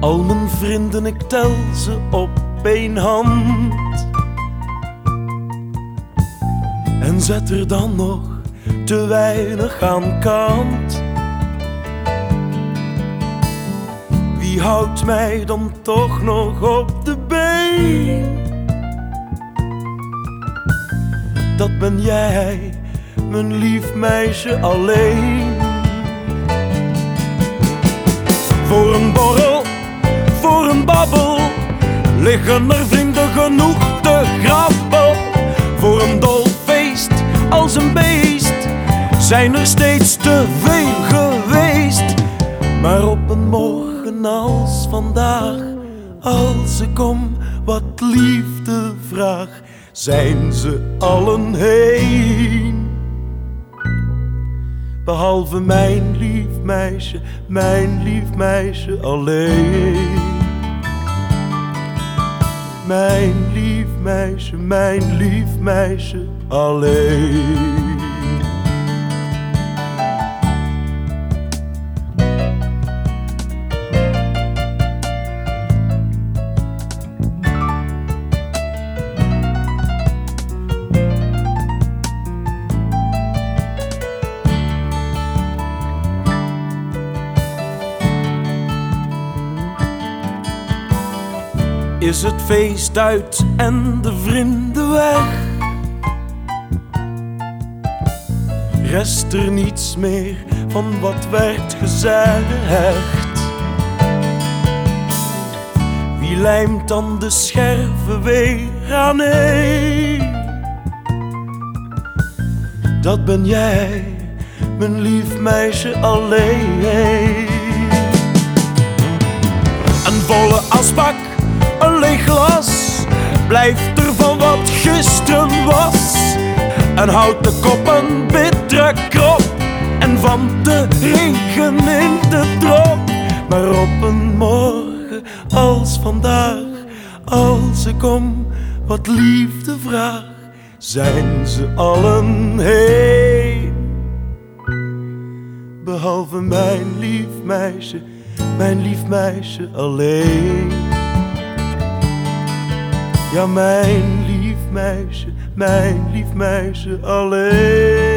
Al mijn vrienden, ik tel ze op één hand. En zet er dan nog te weinig aan kant. Wie houdt mij dan toch nog op de been? Dat ben jij, mijn lief meisje alleen. Voor een borrel, voor een babbel, liggen er vrienden genoeg te grabbel. Voor een dol feest als een beest zijn er steeds te veel geweest. Maar op een morgen als vandaag, als ik om wat liefde vraag, zijn ze allen heen. Behalve mijn lief meisje alleen. Mijn lief meisje alleen. Is het feest uit en de vrienden weg? Rest er niets meer van wat werd gezegd? Wie lijmt dan de scherven weer aaneen? Dat ben jij, mijn lief meisje alleen. Een volle asbak, een leeg glas, blijft er van wat gisteren was. Een houten kop, een bittere krop, en van de regen in de drop. Maar op een morgen als vandaag, als ik om wat liefde vraag, zijn ze allen heen. Behalve mijn lief meisje alleen. Ja, mijn lief meisje alleen.